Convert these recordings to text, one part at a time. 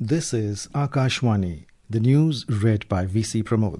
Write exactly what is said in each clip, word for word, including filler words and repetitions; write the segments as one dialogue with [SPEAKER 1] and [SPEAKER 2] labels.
[SPEAKER 1] This is Akashvani, the news read by V C Pramod.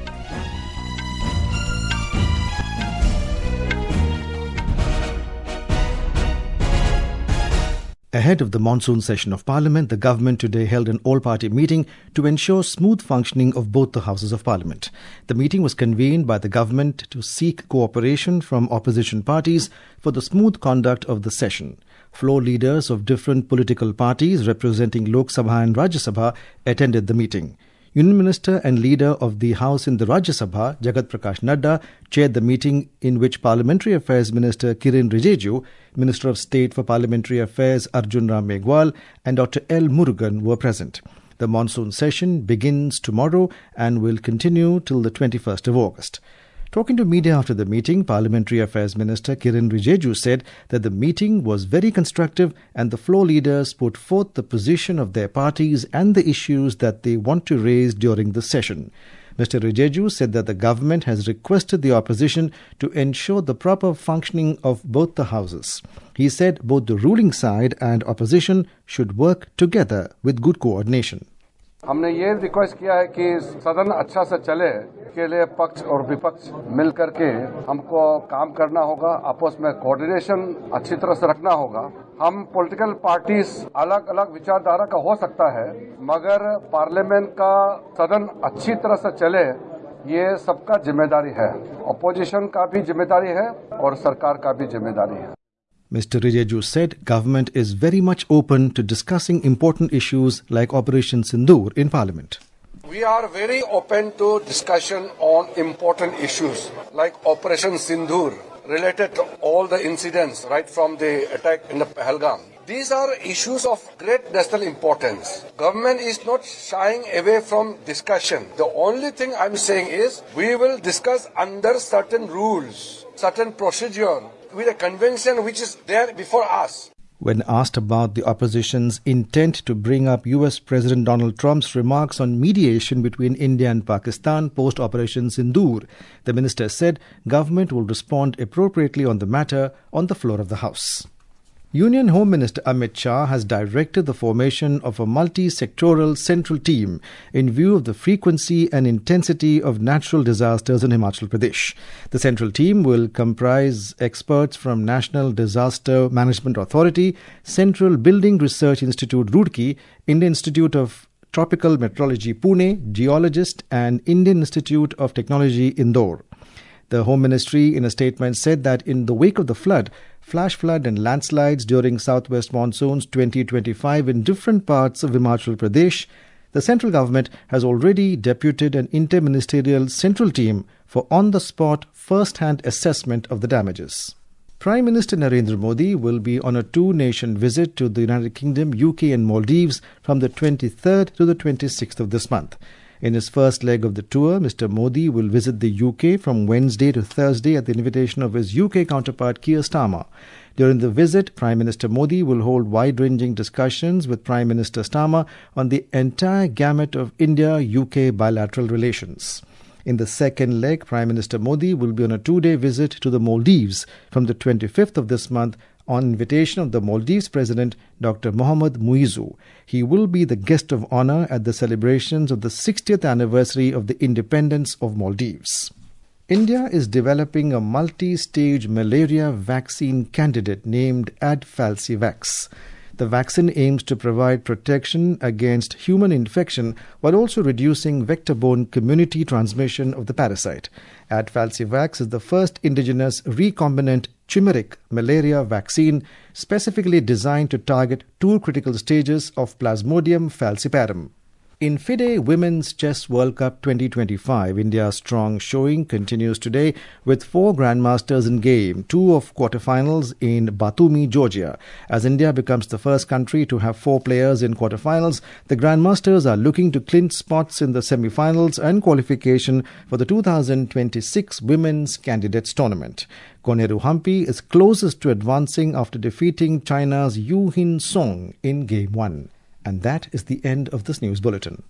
[SPEAKER 1] Ahead of the monsoon session of Parliament, the government today held an all-party meeting to ensure smooth functioning of both the Houses of Parliament. The meeting was convened by the government to seek cooperation from opposition parties for the smooth conduct of the session. Floor leaders of different political parties representing Lok Sabha and Rajya Sabha attended the meeting. Union Minister and Leader of the House in the Rajya Sabha, Jagat Prakash Nadda, chaired the meeting in which Parliamentary Affairs Minister Kiren Rijiju, Minister of State for Parliamentary Affairs Arjun Ram Meghwal and Doctor L. Murugan were present. The monsoon session begins tomorrow and will continue till the twenty-first of August. Talking to media after the meeting, Parliamentary Affairs Minister Kiren Rijiju said that the meeting was very constructive and the floor leaders put forth the position of their parties and the issues that they want to raise during the session. Mister Rijiju said that the government has requested the opposition to ensure the proper functioning of both the houses. He said both the ruling side and opposition should work together with good coordination.
[SPEAKER 2] हमने ये request किया है कि सदन अच्छा से चले के लिए पक्ष और विपक्ष मिल करके हमको काम करना होगा, आपस में कोऑर्डिनेशन अच्छी तरह से रखना होगा। हम पॉलिटिकल पार्टीज अलग अलग विचारधारा का हो सकता है, मगर पार्लियामेंट का सदन अच्छी तरह से चले ये सबका जिम्मेदारी है। अपोजिशन का भी जिम्मेदारी है और सरकार का भी जिम्मेदारी है।
[SPEAKER 1] Mister Rijiju said government is very much open to discussing important issues like Operation Sindoor in Parliament.
[SPEAKER 2] We are very open to discussion on important issues like Operation Sindoor related to all the incidents right from the attack in the Pahalgam. These are issues of great national importance. Government is not shying away from discussion. The only thing I'm saying is we will discuss under certain rules, certain procedure, with a convention which is there before us.
[SPEAKER 1] When asked about the opposition's intent to bring up U S President Donald Trump's remarks on mediation between India and Pakistan post-Operation Sindoor, the minister said government will respond appropriately on the matter on the floor of the House. Union Home Minister Amit Shah has directed the formation of a multi-sectoral central team in view of the frequency and intensity of natural disasters in Himachal Pradesh. The central team will comprise experts from National Disaster Management Authority, Central Building Research Institute Roorkee, Indian Institute of Tropical Meteorology Pune, geologists and Indian Institute of Technology Indore. The Home Ministry in a statement said that in the wake of the flood, flash flood and landslides during southwest monsoons twenty twenty-five in different parts of Himachal Pradesh, the central government has already deputed an interministerial central team for on-the-spot first-hand assessment of the damages. Prime Minister Narendra Modi will be on a two-nation visit to the United Kingdom, U K and Maldives from the twenty-third to the twenty-sixth of this month. In his first leg of the tour, Mister Modi will visit the U K from Wednesday to Thursday at the invitation of his U K counterpart Keir Starmer. During the visit, Prime Minister Modi will hold wide-ranging discussions with Prime Minister Starmer on the entire gamut of India-U K bilateral relations. In the second leg, Prime Minister Modi will be on a two-day visit to the Maldives from the twenty-fifth of this month on invitation of the Maldives President Doctor Mohamed Muizzu. He will be the guest of honor at the celebrations of the sixtieth anniversary of the independence of Maldives. India is developing a multi-stage malaria vaccine candidate named Adfalsivax. The vaccine aims to provide protection against human infection while also reducing vector-borne community transmission of the parasite. Adfalsivax is the first indigenous recombinant chimeric malaria vaccine specifically designed to target two critical stages of Plasmodium falciparum. In FIDE Women's Chess World Cup twenty twenty-five, India's strong showing continues today with four grandmasters in game, two of quarterfinals in Batumi, Georgia. As India becomes the first country to have four players in quarterfinals, the grandmasters are looking to clinch spots in the semifinals and qualification for the two thousand twenty-six Women's Candidates Tournament. Koneru Hampi is closest to advancing after defeating China's Yu Hin Song in Game one. And that is the end of this news bulletin.